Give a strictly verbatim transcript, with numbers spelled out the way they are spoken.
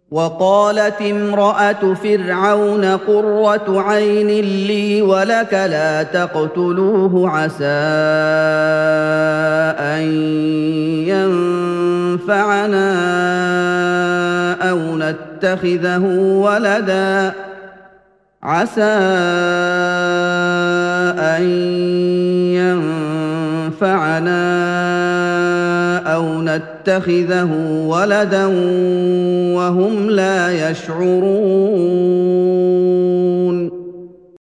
وقالت امراه فرعون قره عين لي ولك لا تقتلوه عسى ان ينفعنا او نتخذه ولدا عسى ان ينفعنا او نتخذه ولدا وهم لا يشعرون